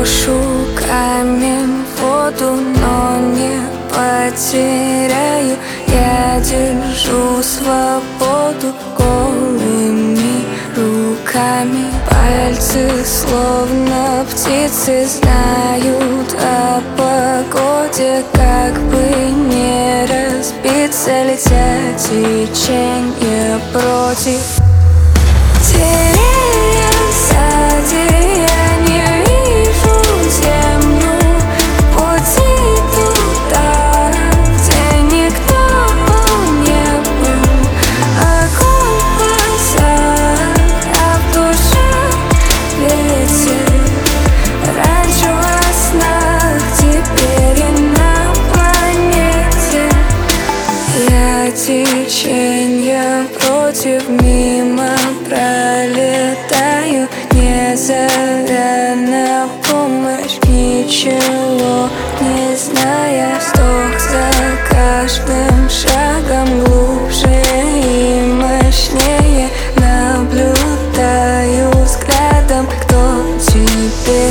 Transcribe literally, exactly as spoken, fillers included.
Брошу камень в воду, но не потеряю. Я держу свободу голыми руками. Пальцы словно птицы знают о погоде. Как бы не разбиться, летят теченья против деревья в саде. Я не вижу землю в пути туда, где никто не был. Огонь в глазах, а в душе ветер. Раньше во снах, теперь и на планете. Я теченья против, мимо пролетаю, не зовя на помощь, ничего не зная. Вздох за каждым шагом глубже и мощнее. Наблюдаю взглядом, кто теперь